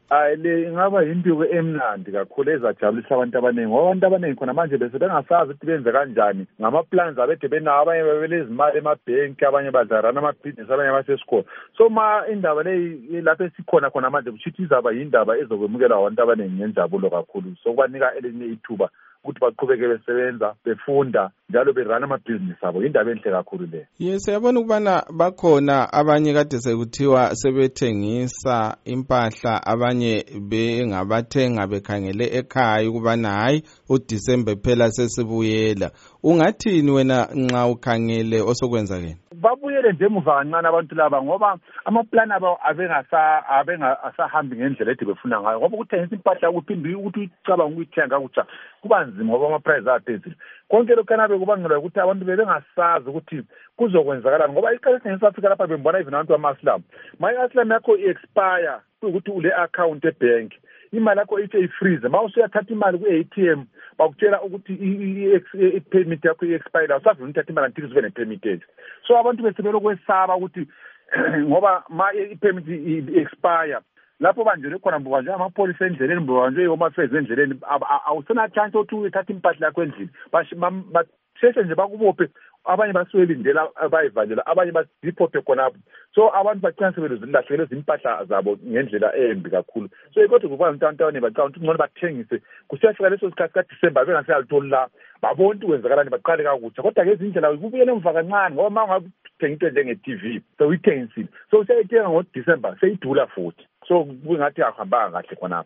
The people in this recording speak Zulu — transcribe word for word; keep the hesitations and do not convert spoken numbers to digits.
Hayi le ingaba impiko emnandi kakhulu ezajabulisa abantu abaningi ngoba abantu abaningi khona manje bese bengasazi ukuthi benze kanjani ngama-plans abethe benawo abanye babelezimali emabhenki abanye badlarana amabhizinisi abanye basesikole so ma indaba le lapho esikhona khona manje kushithi izaba yindaba ezokwemukelwa abantu abaningi ngenjabulo kakhulu so kubanika elinye ithuba ukuthi baqhubeke besebenza befunda njalo berana amabhizinisi abo indaba enhle kakhulu le. Yes, yabona ukubana bakhona abanye kade sekuthiwa sebethengisa impahla abanye bengabathenga bekhangele ekhaya ukubana hayi uDisemba phela sesibuyela. Ungathini wena nxa ukhangele osokwenzakeni? Babuyele nje emuva kancane abantu laba ngoba amaplan abo abengasa abengasahambi ngendlela ethi befuna ngayo ngoba ukuthengisa impahla ukuphinde ukuthi ucabanga ukuyithenga kutsha kuba nzima ngoba ama-price aphezulu. Konke lokho kanabe kubangelwa ukuthi abantu bebengasazi ukuthi kuzokwenzakalani ngoba iqala eSouth Africa lapha bembona even abantu bamaSlam my-Islam yakho i-expire ukuthi ule account ebank imali yakho ithi i-freeze ma usuyathatha imali ku-A T M bakutshela ukuthi i-permit yakho i-expire usavuna uthatha imali until uzibe ne-permit. So abantu besebelo kwesaba ukuthi ngoba ma i-permit i-expire lapho banjele khona mbukanje amapholisa endleleni mbukanje yomafezi endleleni awusena chance ukuthi uthathe impahla yakho endlini basheshe nje bakubophe abanye baswelindela abayivalela abanye basiphophe khonapho so abantu bagcina sebeluzilahlela izimpahla zabo ngendlela embi kakhulu so ikodwa kuba ntantane bacanga ukuthi ngone bathengise kusiyafika leso sikhathi kaDisemba bengasiyalitholi la babona ukuthi kwenzakalani baqale kakutsha kodwa ke izindlela kubuyele emva kancane ngoba manje ngakuthenga into njenge-T V so uyithengisile so usayithenga ngoDisemba seyidula futhi so kungathi ahamba kahle khonapho.